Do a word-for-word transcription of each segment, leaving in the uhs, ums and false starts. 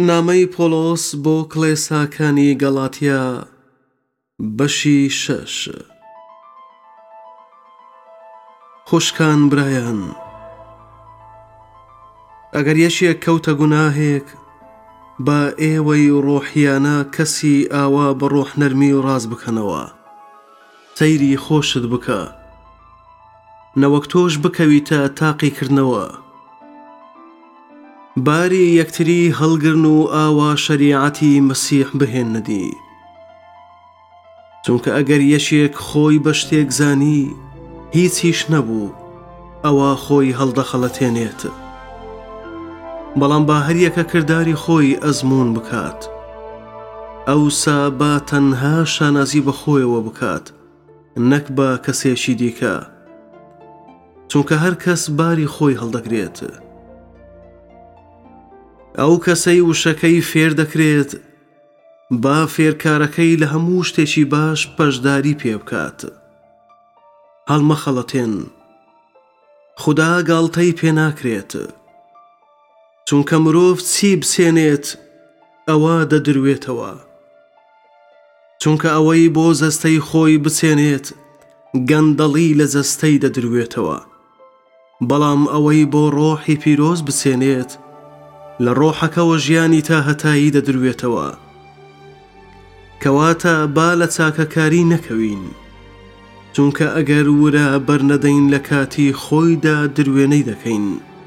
نامەی پۆلۆس بۆ کڵێساکانی گەڵاتیا بەشی شەش. خوشکان برایان، ئەگەر یەکێک کەوتە گوناهێک بە ئێوەی ڕۆحیانە کەسی ئاوا بە ڕۆح نەرمی و ڕاز بکەنەوە، سەیری خۆشت بکە، نەوەک تۆش بکەویتە تاقیکردنەوە. باری یەکتری هەڵگرن و ئاوا شەریعەتی مەسیح بهێننەدی، چونکە ئەگەر یەکێک خۆی بە شتێک زانی هیچیش نەبوو، ئەوە خۆی هەڵدەخەڵەتێنێت. بەڵام با هەر یەکە کردداری خۆی ئەزمون بکات، ئەوسا با تەنها شانازی بە خۆیەوە بکات، نەک بە کەسێکی دیکە، چونکە هەر کەس باری خۆی هەڵدەگرێت. ئەو کەسەی وشەکەی فێر دەکرێت با فێرکارەکەی لە هەموو شتێکی باش پەشداری پێ بکات. هەڵمەخەڵەتێن، خوددا گاڵتەی پێ ناکرێت، چونکە مرۆڤ چی بسێنێت ئەوە دەدروێتەوە، چونکە ئەوەی بۆ جەستەی خۆی بچێنێت گەندەڵی لە جەستەی دەدروێتەوە، بەڵام ئەوەی بۆ ڕۆحی پیرۆز بچێنێت لە ڕۆحەکەوە ژیانی تا هەتایی دەدروێتەوە. کەواتە با لە چاکەکاری نەکەوین، چونکە ئەگەر ورە بەرنەدەین لە کاتی خۆیدا دروێنەی دەکەین.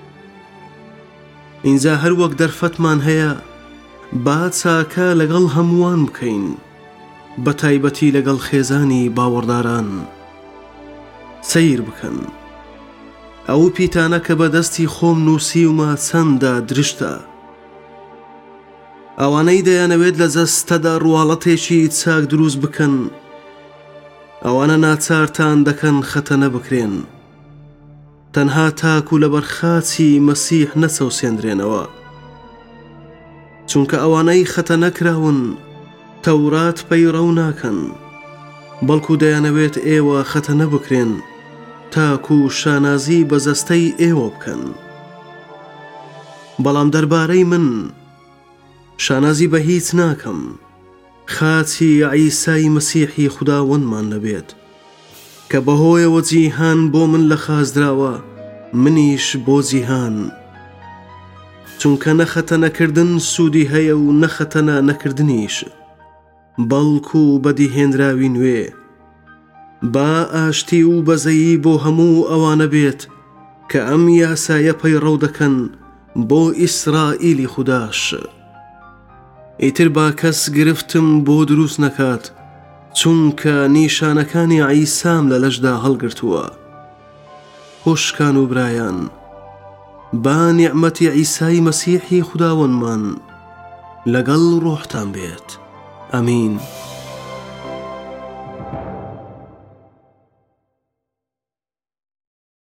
ئینجا هەر وەک دەرفەتمان هەیە با چاکە لەگەڵ هەمووان بکەین، بە تایبەتی لەگەڵ خێزانی باوەڕداران. سەیر بکەن. ئەو پیتانە کە بەدەستی خۆم نووسیومە چەندە درشتە، ئەوانەی دەیانەوێت لە جەستەدا ڕواڵەتێکی چاک دروست بکەن، ئەوانە ناچارتان دەکەن خەتەنە بکرێن، تەنها تاکو لە بەرخاچی مەسیح نەچەوسێنرێنەوە، چونکە ئەوانەی خەتەنە کراون تەورات پەیڕەو ناکەن، بەڵکو دەیانەوێت ئێوە خەتەنە بکرێن تاکو شانازی بە جەستەی ئێوە بکەن. بەڵام دەربارەی من شانازی بە هیچ ناکەم، خاچی عیسای مەسیحی خوداوەندمان نەبێت، کە بەهۆیەوە جیهان بۆ من لە خازدراوە، منیش بۆ جیهان. چونکە نەخەتەنەکردن سوودی هەیە و نەخەتەنە نەکردنیش، بەڵکو بەدیهێنراوی نوێ، با ئاشتی و بەزەیی بۆ هەموو ئەوانە بێت کە ئەم یاسایە پەیڕەو دەکەن بۆ ئیسرائیلی خوداش. ئیتر با کەس گرفتم بۆ دروست نەکات، چونکە نیشانەکانی عیسام لە لەشدا هەڵگرتووە. خوشکان و برایان، با نیعمەتی عیسای مەسیحی خوداوەندمان لەگەڵ ڕۆحتان بێت. ئەمین.